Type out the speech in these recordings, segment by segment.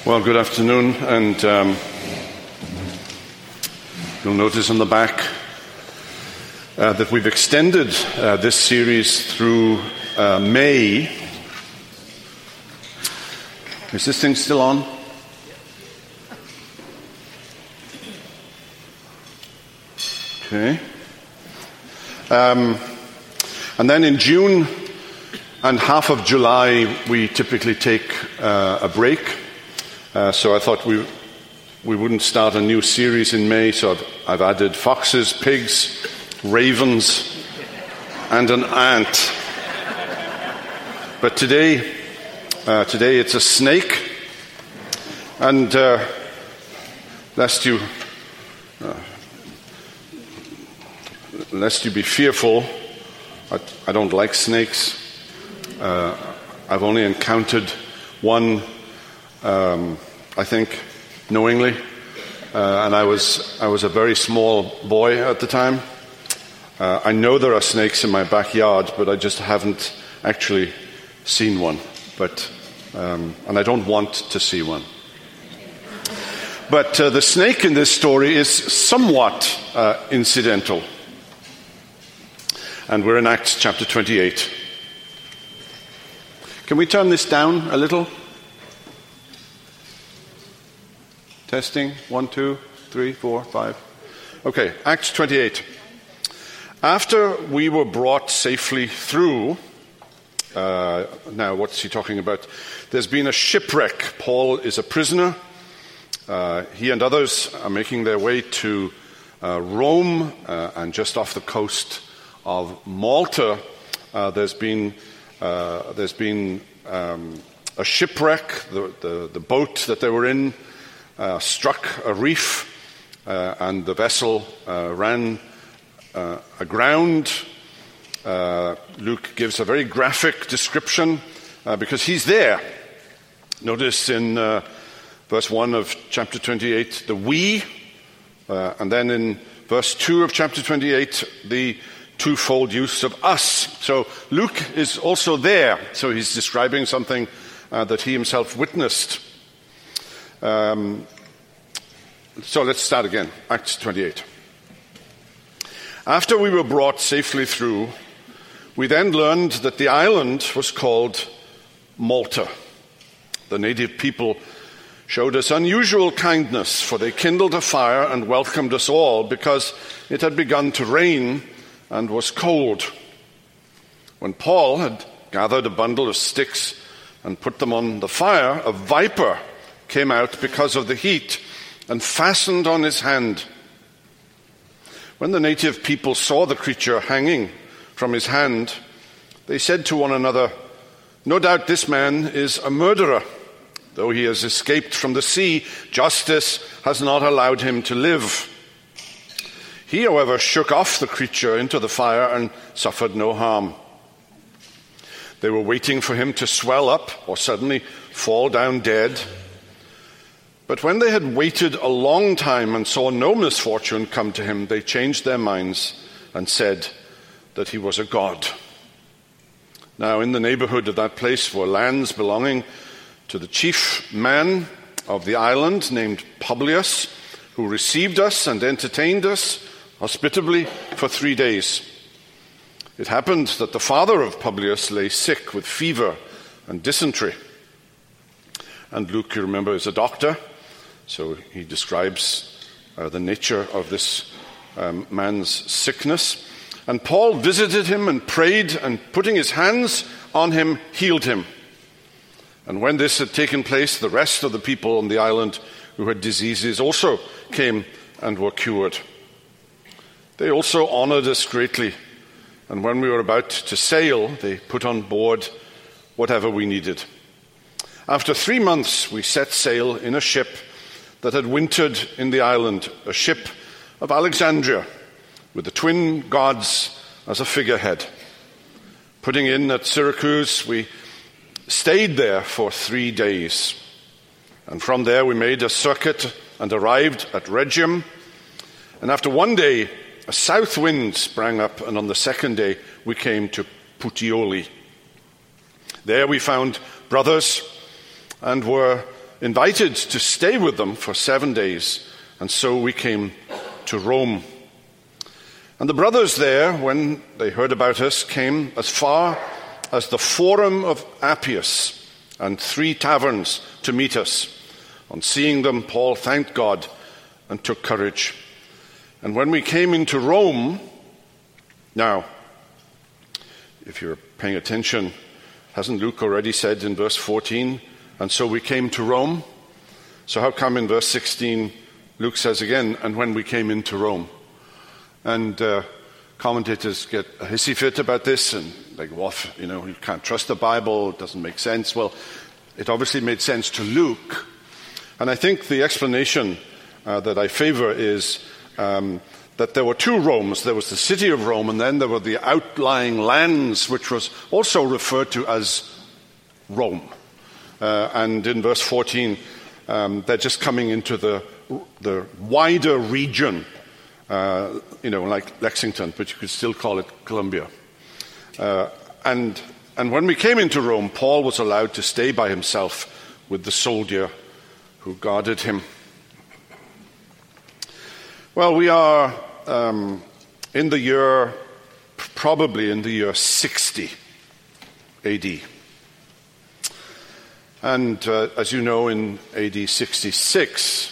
Well, good afternoon, and you'll notice on the back that we've extended this series through May. Is this thing still on? Okay. And then in June and half of July, we typically take a break. So I thought we wouldn't start a new series in May, so I've added foxes, pigs, ravens, and an ant. But today it's a snake, and lest you be fearful, I don't like snakes. I've only encountered one, I think, knowingly, and I was a very small boy at the time. I know there are snakes in my backyard, but I just haven't actually seen one. And I don't want to see one. But the snake in this story is somewhat incidental. And we're in Acts chapter 28. Can we turn this down a little? Testing, 1, 2, 3, 4, 5. Okay, Acts 28. After we were brought safely through, now what's he talking about? There's been a shipwreck. Paul is a prisoner. He and others are making their way to Rome, and just off the coast of Malta, there's been a shipwreck. The boat that they were in struck a reef, and the vessel ran aground. Luke gives a very graphic description because he's there. Notice in verse 1 of chapter 28, the we, and then in verse 2 of chapter 28, the twofold use of us. So Luke is also there. So he's describing something that he himself witnessed. So let's start again. Acts 28. After we were brought safely through, we then learned that the island was called Malta. The native people showed us unusual kindness, for they kindled a fire and welcomed us all because it had begun to rain and was cold. When Paul had gathered a bundle of sticks and put them on the fire, a viper came out because of the heat and fastened on his hand. When the native people saw the creature hanging from his hand, they said to one another, "No doubt this man is a murderer. Though he has escaped from the sea, justice has not allowed him to live." He, however, shook off the creature into the fire and suffered no harm. They were waiting for him to swell up or suddenly fall down dead. But when they had waited a long time and saw no misfortune come to him, they changed their minds and said that he was a god. Now, in the neighborhood of that place were lands belonging to the chief man of the island named Publius, who received us and entertained us hospitably for 3 days. It happened that the father of Publius lay sick with fever and dysentery. And Luke, you remember, is a doctor, so he describes the nature of this man's sickness. And Paul visited him and prayed, and putting his hands on him, healed him. And when this had taken place, the rest of the people on the island who had diseases also came and were cured. They also honored us greatly, and when we were about to sail, they put on board whatever we needed. After 3 months, we set sail in a ship that had wintered in the island, a ship of Alexandria, with the twin gods as a figurehead. Putting in at Syracuse, we stayed there for 3 days. And from there we made a circuit and arrived at Rhegium. And after 1 day, a south wind sprang up, and on the second day we came to Puteoli. There we found brothers and were invited to stay with them for 7 days, and so we came to Rome. And the brothers there, when they heard about us, came as far as the Forum of Appius and 3 taverns to meet us. On seeing them, Paul thanked God and took courage. And when we came into Rome, now, if you're paying attention, hasn't Luke already said in verse 14, and so we came to Rome? So how come in verse 16, Luke says again, and when we came into Rome? And commentators get a hissy fit about this, and like, what, you can't trust the Bible, it doesn't make sense. Well, it obviously made sense to Luke. And I think the explanation that I favor is that there were 2 Romes. There was the city of Rome, and then there were the outlying lands, which was also referred to as Rome. And in verse 14, they're just coming into the wider region, like Lexington, but you could still call it Columbia. And when we came into Rome, Paul was allowed to stay by himself with the soldier who guarded him. Well, we are probably in the year 60 AD. And as you know, in AD 66,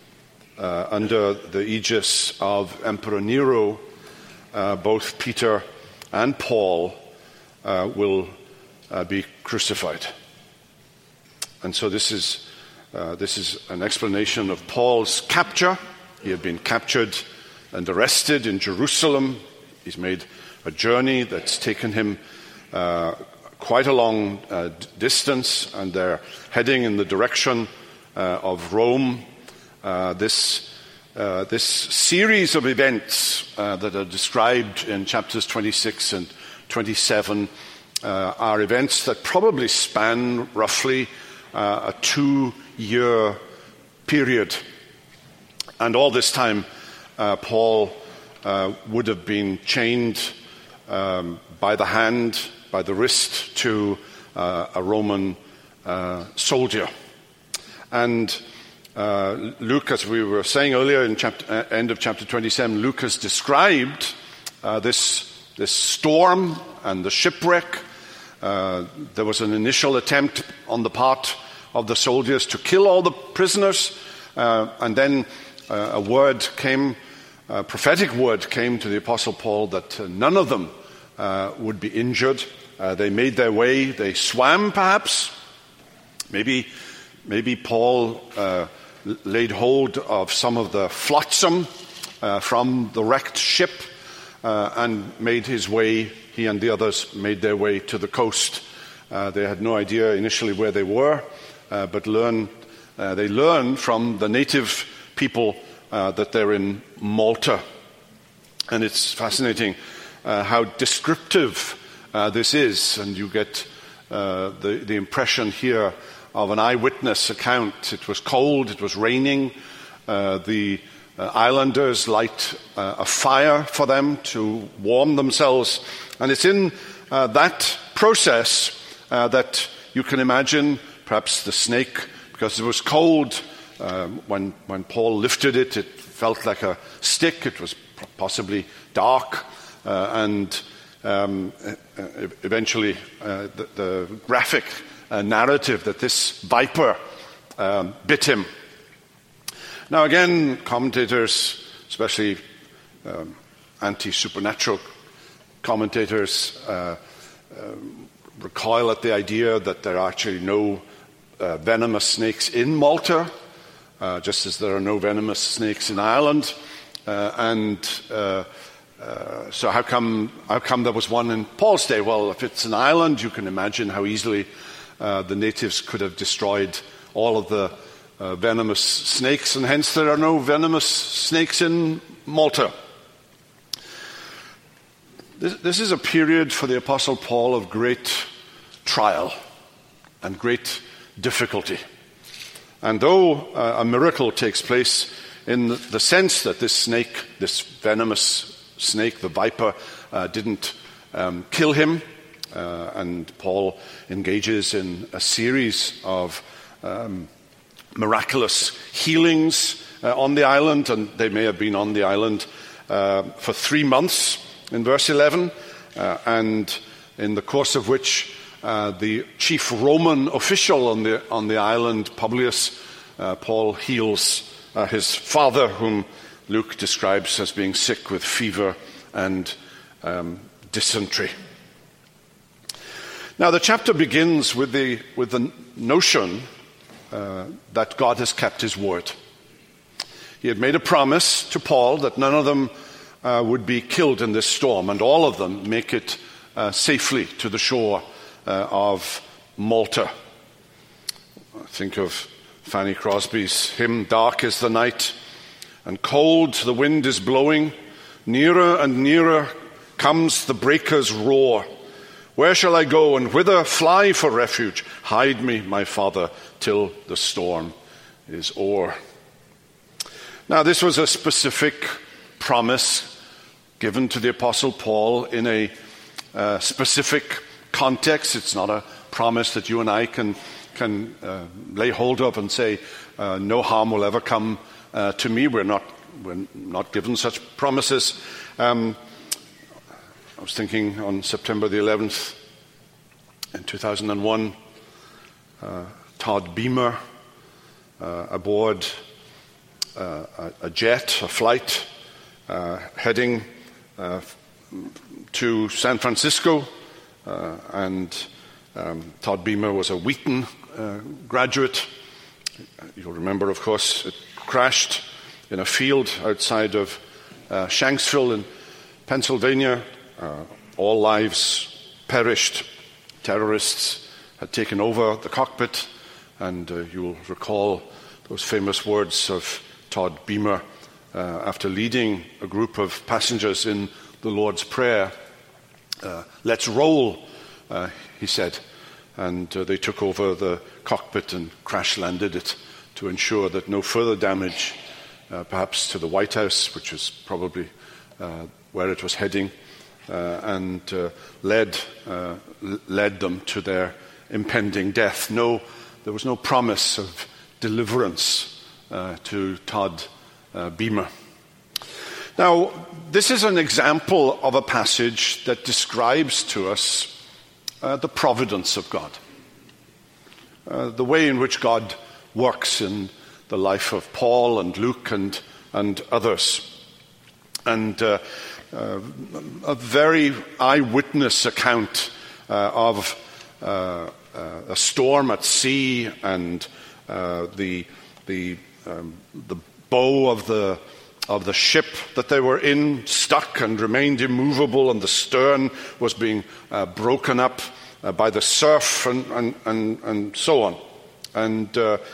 under the aegis of Emperor Nero, both Peter and Paul will be crucified. And so this is an explanation of Paul's capture. He had been captured and arrested in Jerusalem. He's made a journey that's taken him quite a long distance, and they're heading in the direction of Rome. This series of events that are described in chapters 26 and 27 are events that probably span roughly a 2-year period. And all this time, Paul would have been chained by the hand, by the wrist, to a Roman soldier. And Luke, as we were saying earlier in end of chapter 27, Luke has described this storm and the shipwreck. There was an initial attempt on the part of the soldiers to kill all the prisoners, and then a prophetic word came to the Apostle Paul that none of them would be injured. They made their way, they swam perhaps. Maybe Paul laid hold of some of the flotsam from the wrecked ship and made his way, he and the others made their way to the coast. They had no idea initially where they were, but they learned from the native people that they're in Malta. And it's fascinating how descriptive this is, and you get the impression here of an eyewitness account. It was cold, it was raining. The islanders light a fire for them to warm themselves. And it's in that process that you can imagine perhaps the snake, because it was cold. When Paul lifted it, it felt like a stick. It was possibly dark. And eventually the graphic narrative that this viper bit him. Now again, commentators, especially anti-supernatural commentators, recoil at the idea that there are actually no venomous snakes in Malta, just as there are no venomous snakes in Ireland. So how come there was one in Paul's day? Well, if it's an island, you can imagine how easily the natives could have destroyed all of the venomous snakes, and hence there are no venomous snakes in Malta. This is a period for the Apostle Paul of great trial and great difficulty. And though a miracle takes place in the sense that this snake, this venomous snake, the viper, didn't kill him, and Paul engages in a series of miraculous healings on the island, and they may have been on the island for 3 months in verse 11, and in the course of which the chief Roman official on the island, Publius, Paul heals his father, whom Luke describes as being sick with fever and dysentery. Now, the chapter begins with the notion that God has kept his word. He had made a promise to Paul that none of them would be killed in this storm, and all of them make it safely to the shore of Malta. Think of Fanny Crosby's hymn, "Dark is the night, and cold the wind is blowing. Nearer and nearer comes the breaker's roar. Where shall I go, and whither fly for refuge? Hide me, my Father, till the storm is o'er." Now, this was a specific promise given to the Apostle Paul in a specific context. It's not a promise that you and I can lay hold of and say, no harm will ever come to me. We're not given such promises. I was thinking on September the 11th in 2001, Todd Beamer aboard a jet, a flight, heading to San Francisco, and Todd Beamer was a Wheaton graduate. You'll remember, of course, it crashed in a field outside of Shanksville in Pennsylvania. All lives perished. Terrorists had taken over the cockpit, and you'll recall those famous words of Todd Beamer after leading a group of passengers in the Lord's Prayer. "Let's roll," he said, and they took over the cockpit and crash-landed it to ensure that no further damage, perhaps to the White House, which is probably where it was heading, and led them to their impending death. No, there was no promise of deliverance to Todd Beamer. Now, this is an example of a passage that describes to us the providence of God, the way in which God works in the life of Paul and Luke and others. And a very eyewitness account of a storm at sea, and the bow of the ship that they were in stuck and remained immovable, and the stern was being broken up by the surf and so on. And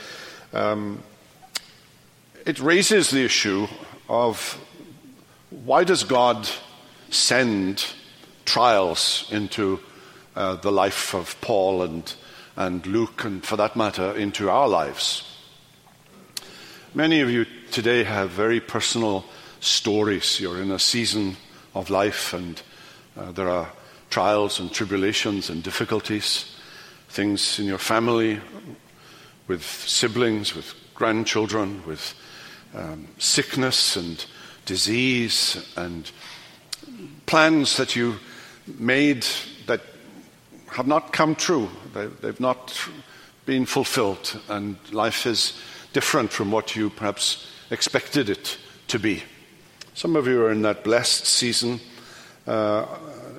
it raises the issue of, why does God send trials into the life of Paul and Luke, and for that matter, into our lives? Many of you today have very personal stories. You're in a season of life, and there are trials and tribulations and difficulties, things in your family, with siblings, with grandchildren, with sickness and disease, and plans that you made that have not come true. They've not been fulfilled, and life is different from what you perhaps expected it to be. Some of you are in that blessed season. The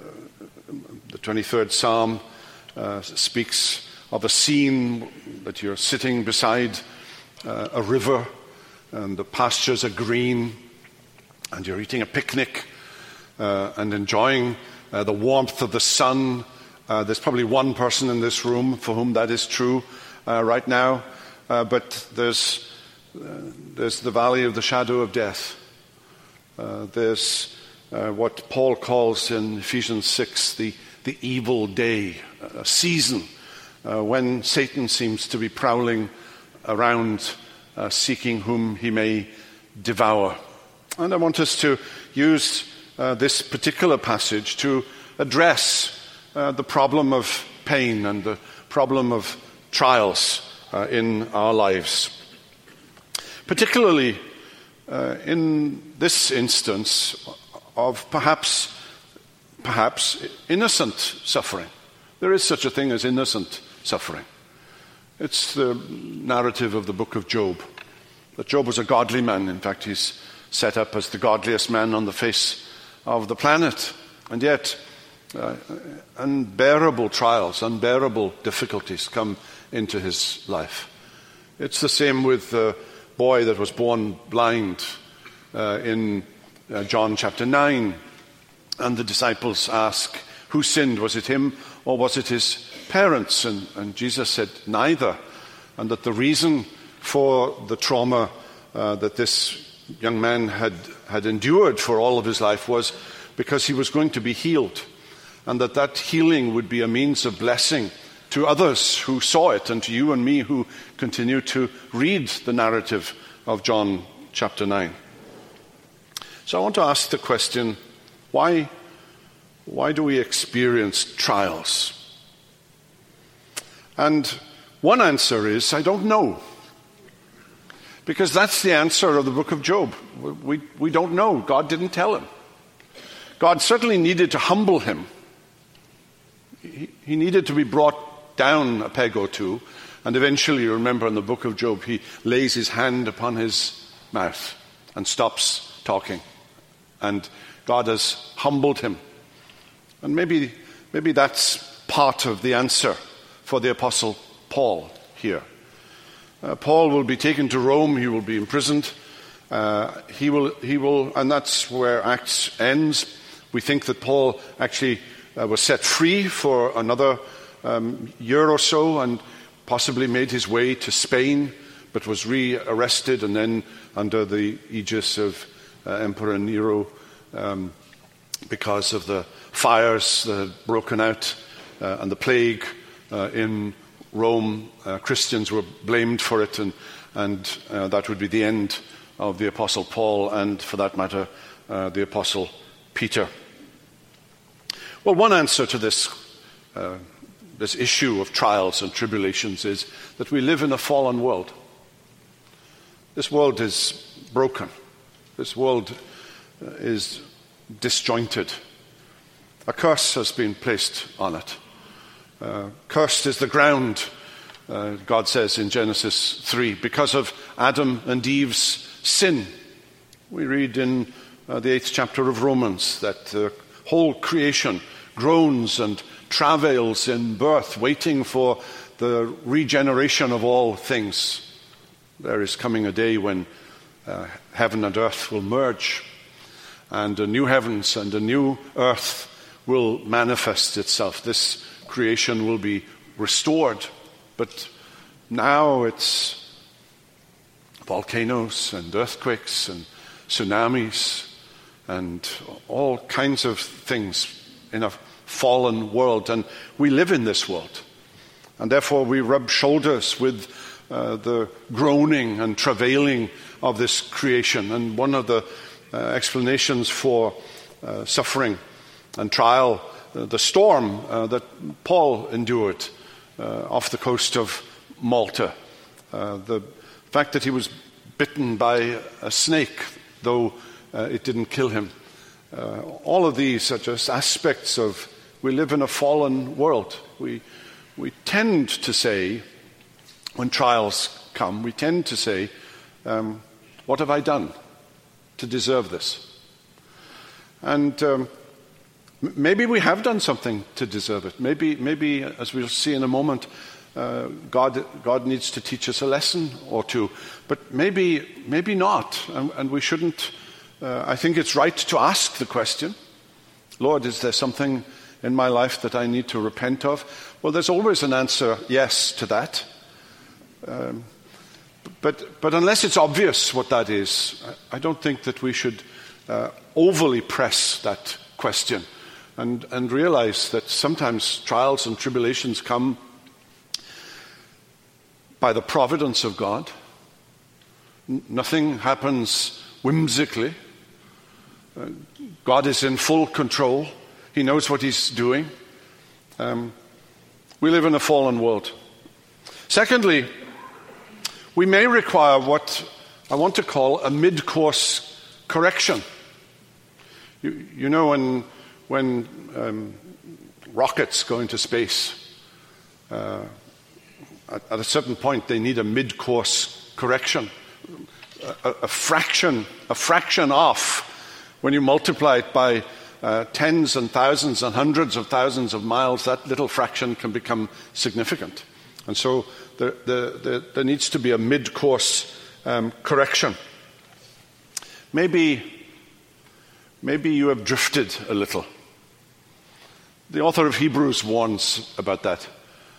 23rd Psalm speaks of a scene that you're sitting beside a river, and the pastures are green, and you're eating a picnic and enjoying the warmth of the sun. There's probably one person in this room for whom that is true right now, but there's the valley of the shadow of death. There's what Paul calls in Ephesians 6 the evil day, a season when Satan seems to be prowling around seeking whom he may devour. And I want us to use this particular passage to address the problem of pain and the problem of trials in our lives. particularly in this instance of perhaps innocent suffering. There is such a thing as innocent suffering. It's the narrative of the book of Job, that Job was a godly man. In fact, he's set up as the godliest man on the face of the planet. And yet, unbearable trials, unbearable difficulties come into his life. It's the same with the boy that was born blind in John chapter 9. And the disciples ask, who sinned? Was it him or was it his parents? And Jesus said, neither. And that the reason for the trauma that this young man had endured for all of his life was because he was going to be healed. And that healing would be a means of blessing to others who saw it, and to you and me who continue to read the narrative of John chapter 9. So I want to ask the question, why do we experience trials? And one answer is, I don't know. Because that's the answer of the book of Job. We don't know. God didn't tell him. God certainly needed to humble him. He needed to be brought down a peg or two. And eventually, you remember in the book of Job, he lays his hand upon his mouth and stops talking. And God has humbled him. And maybe that's part of the answer for the Apostle Paul here. Paul will be taken to Rome. He will be imprisoned. He will, and that's where Acts ends. We think that Paul actually was set free for another year or so, and possibly made his way to Spain, but was re-arrested, and then under the aegis of Emperor Nero, because of the fires that had broken out and the plague in Rome. Christians were blamed for it, and that would be the end of the Apostle Paul, and for that matter, the Apostle Peter. Well, one answer to this issue of trials and tribulations is that we live in a fallen world. This world is broken. This world is disjointed. A curse has been placed on it. Cursed is the ground, God says in Genesis 3, because of Adam and Eve's sin. We read in the 8th chapter of Romans that the whole creation groans and travails in birth, waiting for the regeneration of all things. There is coming a day when heaven and earth will merge, and a new heavens and a new earth will manifest itself. This creation will be restored, but now it's volcanoes and earthquakes and tsunamis and all kinds of things in a fallen world, and we live in this world, and therefore we rub shoulders with the groaning and travailing of this creation. And one of the explanations for suffering and trial, the storm that Paul endured off the coast of Malta, the fact that he was bitten by a snake, though it didn't kill him. All of these are just aspects of, we live in a fallen world. We tend to say, when trials come, we tend to say, what have I done to deserve this? And maybe we have done something to deserve it. Maybe, as we'll see in a moment, God needs to teach us a lesson or two. But maybe not, and we shouldn't. I think it's right to ask the question, Lord, is there something in my life that I need to repent of? Well, there's always an answer, yes, to that. But unless it's obvious what that is, I don't think that we should overly press that question and realize that sometimes trials and tribulations come by the providence of God. Nothing happens whimsically. God is in full control. He knows what he's doing. We live in a fallen world. Secondly, we may require what I want to call a mid-course correction. You know, when rockets go into space, at a certain point they need a mid-course correction. A fraction off, when you multiply it by tens and thousands and hundreds of thousands of miles, that little fraction can become significant. And so there needs to be a mid-course correction. Maybe you have drifted a little. The author of Hebrews warns about that.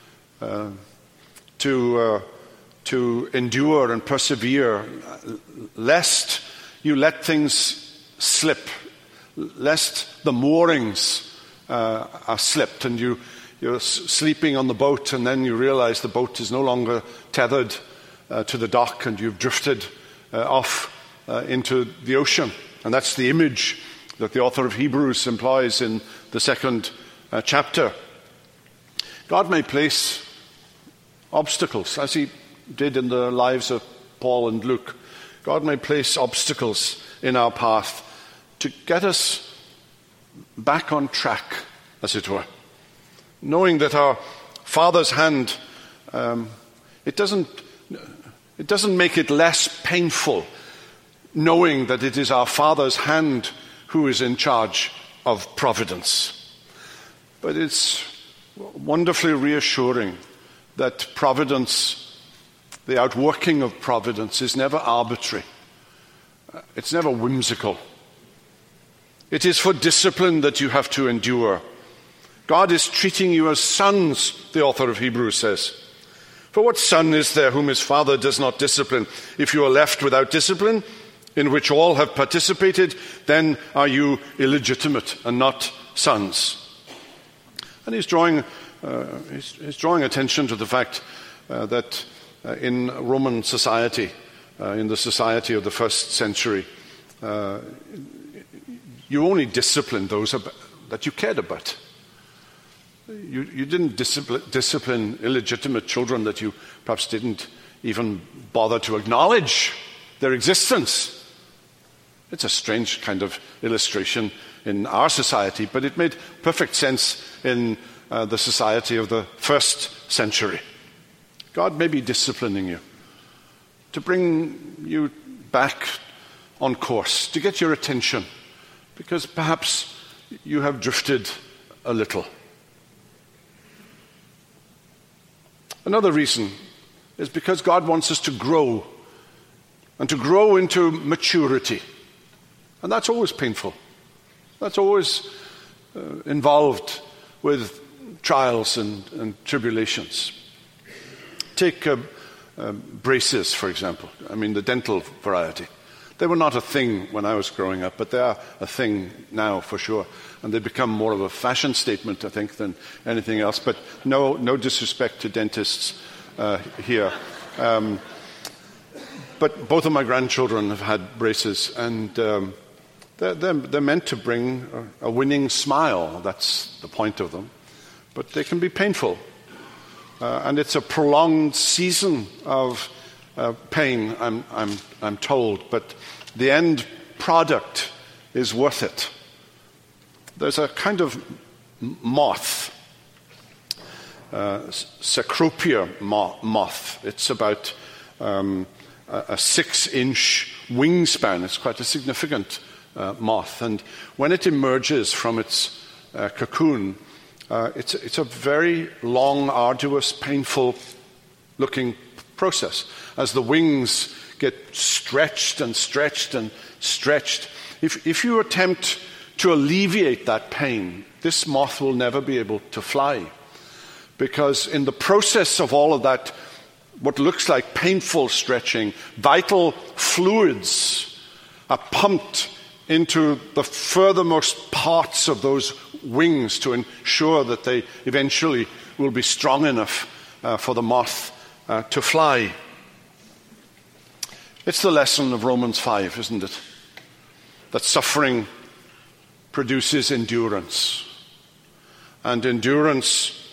To endure and persevere, lest you let things slip, lest the moorings are slipped and you're sleeping on the boat and then you realize the boat is no longer tethered to the dock and you've drifted off into the ocean. And that's the image that the author of Hebrews employs in the second chapter. God may place obstacles, as he did in the lives of Paul and Luke. God may place obstacles in our path to get us back on track, as it were. Knowing that our Father's hand, it doesn't make it less painful, knowing that it is our Father's hand who is in charge of providence. But it's wonderfully reassuring that providence, the outworking of providence, is never arbitrary. It's never whimsical. It is for discipline that you have to endure. God is treating you as sons, the author of Hebrews says. For what son is there whom his father does not discipline? If you are left without discipline, in which all have participated, then are you illegitimate and not sons. And he's drawing attention to the fact that in Roman society, in the society of the first century, you only disciplined those that you cared about. You didn't discipline illegitimate children that you perhaps didn't even bother to acknowledge their existence. It's a strange kind of illustration in our society, but it made perfect sense in the society of the first century. God may be disciplining you to bring you back on course, to get your attention, because perhaps you have drifted a little. Another reason is because God wants us to grow, and to grow into maturity. And that's always painful. That's always involved with trials and tribulations. Take braces, for example. I mean, the dental variety. They were not a thing when I was growing up, but they are a thing now for sure. And they become more of a fashion statement, I think, than anything else. But no disrespect to dentists here. But both of my grandchildren have had braces, and they're meant to bring a winning smile. That's the point of them. But they can be painful. And it's a prolonged season of pain, I'm told, but the end product is worth it. There's a kind of moth, Cecropia moth. It's about a 6-inch wingspan. It's quite a significant moth. And when it emerges from its cocoon, it's a very long, arduous, painful-looking process. As the wings get stretched and stretched and stretched, if you attempt to alleviate that pain, this moth will never be able to fly. Because in the process of all of that, what looks like painful stretching, vital fluids are pumped into the furthermost parts of those wings to ensure that they eventually will be strong enough for the moth to fly. It's the lesson of Romans 5, isn't it? That suffering produces endurance. And endurance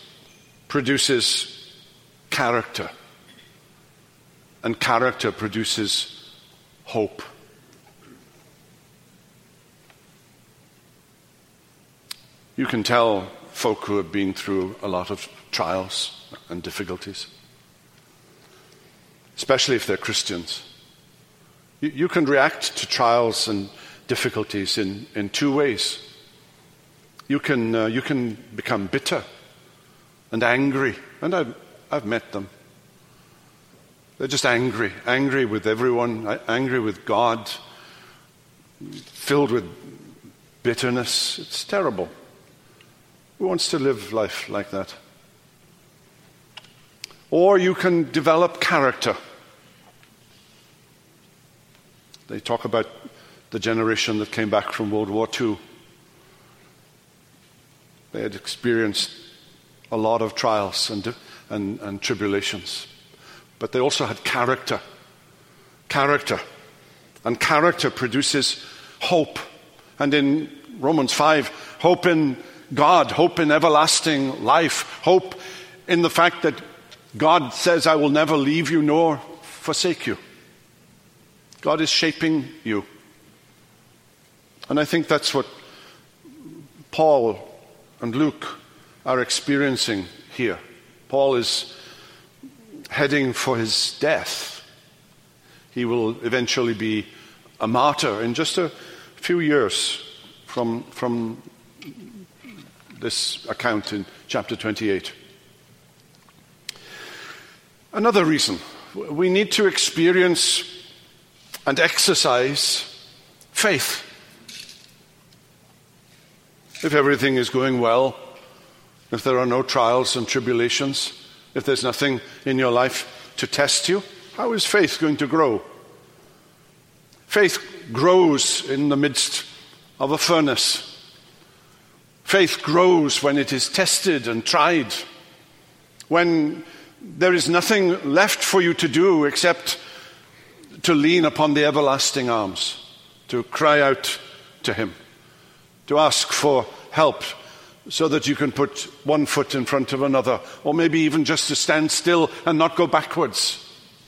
produces character. And character produces hope. You can tell folk who have been through a lot of trials and difficulties, especially if they're Christians. You can react to trials and difficulties in two ways. You can become bitter and angry, and I've met them. They're just angry with everyone, angry with God, filled with bitterness. It's terrible. Who wants to live life like that? Or you can develop character. They talk about the generation that came back from World War II. They had experienced a lot of trials and tribulations. But they also had character. Character. And character produces hope. And in Romans 5, hope in God, hope in everlasting life, hope in the fact that God says, I will never leave you nor forsake you. God is shaping you. And I think that's what Paul and Luke are experiencing here. Paul is heading for his death. He will eventually be a martyr in just a few years from this account in chapter 28. Another reason, we need to experience and exercise faith. If everything is going well, if there are no trials and tribulations, if there's nothing in your life to test you, how is faith going to grow? Faith grows in the midst of a furnace. Faith grows when it is tested and tried, when there is nothing left for you to do except to lean upon the everlasting arms, to cry out to him, to ask for help so that you can put one foot in front of another, or maybe even just to stand still and not go backwards.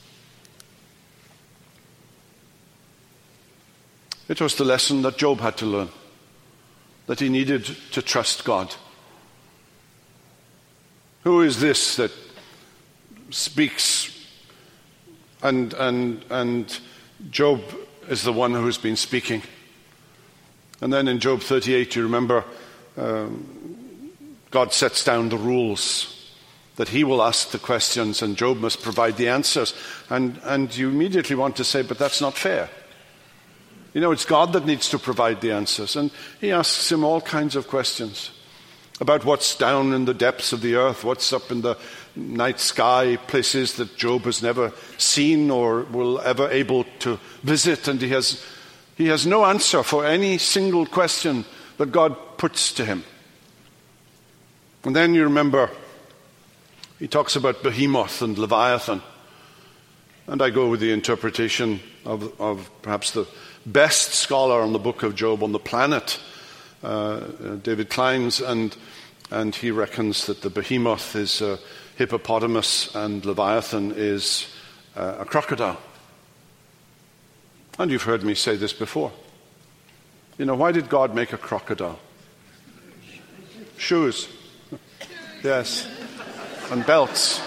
It was the lesson that Job had to learn, that he needed to trust God. Who is this that speaks and Job is the one who has been speaking? And then in Job 38, you remember, God sets down the rules that he will ask the questions and Job must provide the answers. And you immediately want to say, but that's not fair. You know, it's God that needs to provide the answers. And he asks him all kinds of questions about what's down in the depths of the earth, what's up in the night sky, places that Job has never seen or will ever able to visit. And he has no answer for any single question that God puts to him. And then you remember, he talks about Behemoth and Leviathan. And I go with the interpretation of perhaps the best scholar on the book of Job on the planet, David Kleins, and he reckons that the Behemoth is a hippopotamus and Leviathan is a crocodile. And you've heard me say this before. You know, why did God make a crocodile? Shoes. Yes. And belts.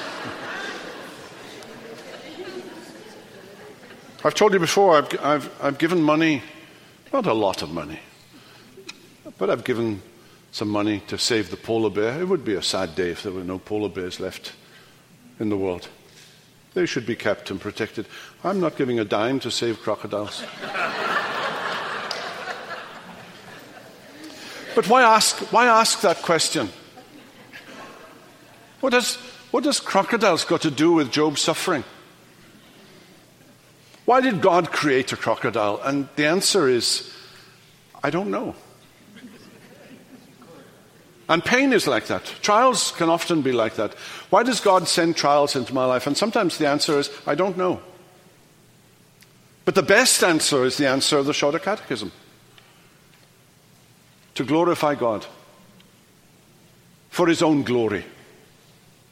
I've told you before, I've given money, not a lot of money, but I've given some money to save the polar bear. It would be a sad day if there were no polar bears left in the world. They should be kept and protected. I'm not giving a dime to save crocodiles. But why ask that question? What does crocodiles got to do with Job's suffering? Why did God create a crocodile? And the answer is, I don't know. And pain is like that. Trials can often be like that. Why does God send trials into my life? And sometimes the answer is, I don't know. But the best answer is the answer of the Shorter Catechism. To glorify God for his own glory.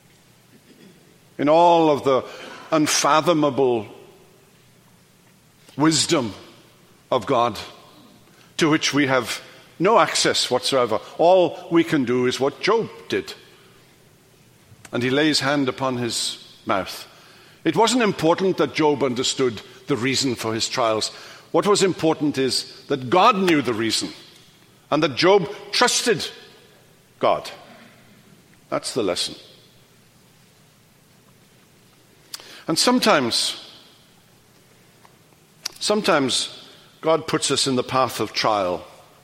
In all of the unfathomable wisdom of God, to which we have no access whatsoever. All we can do is what Job did. And he lays hand upon his mouth. It wasn't important that Job understood the reason for his trials. What was important is that God knew the reason, and that Job trusted God. That's the lesson. And sometimes God puts us in the path of trial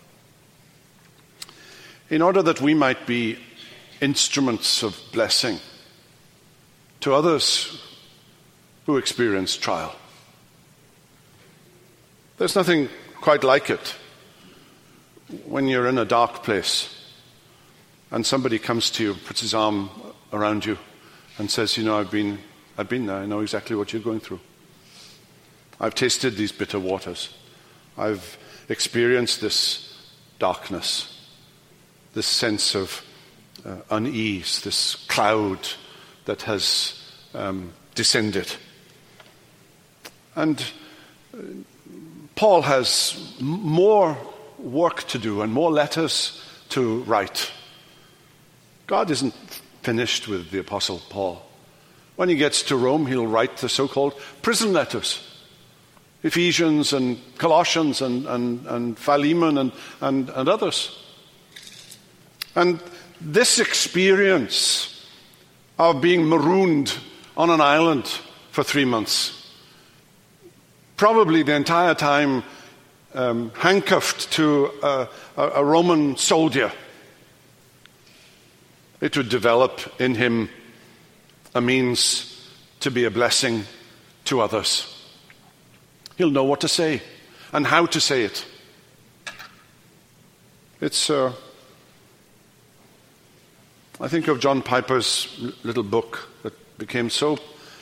in order that we might be instruments of blessing to others who experience trial. There's nothing quite like it when you're in a dark place and somebody comes to you, puts his arm around you and says, I've been there, I know exactly what you're going through. I've tasted these bitter waters. I've experienced this darkness, this sense of unease, this cloud that has descended. And Paul has more work to do and more letters to write. God isn't finished with the Apostle Paul. When he gets to Rome, he'll write the so-called prison letters. Ephesians and Colossians and Philemon and others. And this experience of being marooned on an island for 3 months, probably the entire time handcuffed to a Roman soldier, it would develop in him a means to be a blessing to others. He'll know what to say and how to say it. It's, I think of John Piper's little book that became so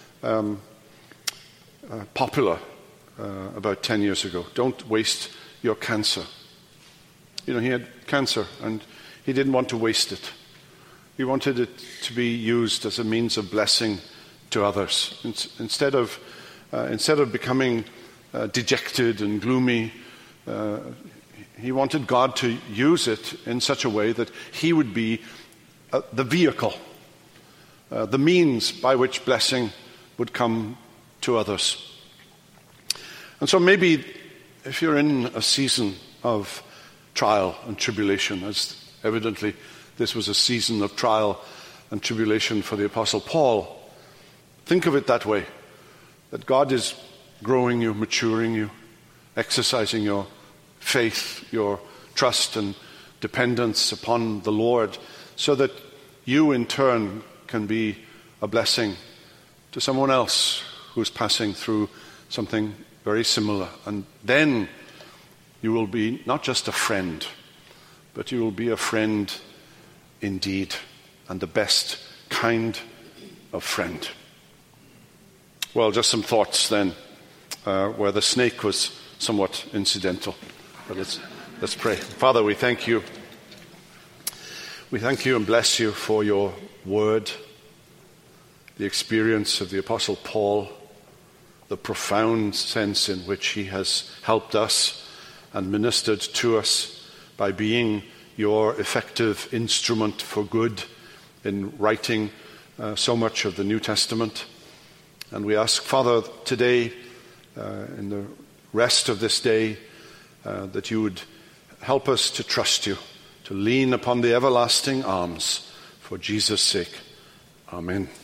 popular about 10 years ago. Don't waste your cancer. He had cancer and he didn't want to waste it. He wanted it to be used as a means of blessing to others. Instead of becoming dejected and gloomy, he wanted God to use it in such a way that he would be the vehicle, the means by which blessing would come to others. And so maybe if you're in a season of trial and tribulation, as evidently this was a season of trial and tribulation for the Apostle Paul, think of it that way, that God is growing you, maturing you, exercising your faith, your trust and dependence upon the Lord, so that you in turn can be a blessing to someone else who's passing through something very similar. And then you will be not just a friend, but you will be a friend indeed, and the best kind of friend. Well, just some thoughts then, where the snake was somewhat incidental. But let's pray. Father, we thank you. We thank you and bless you for your word, the experience of the Apostle Paul, the profound sense in which he has helped us and ministered to us by being your effective instrument for good in writing so much of the New Testament. And we ask, Father, today, in the rest of this day, that you would help us to trust you, to lean upon the everlasting arms for Jesus' sake. Amen.